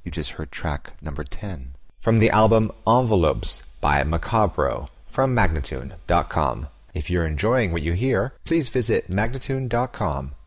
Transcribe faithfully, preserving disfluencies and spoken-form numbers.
You just heard track number ten. From the album Envelopes by Macabro from Magnatune dot com. If you're enjoying what you hear, please visit Magnatune dot com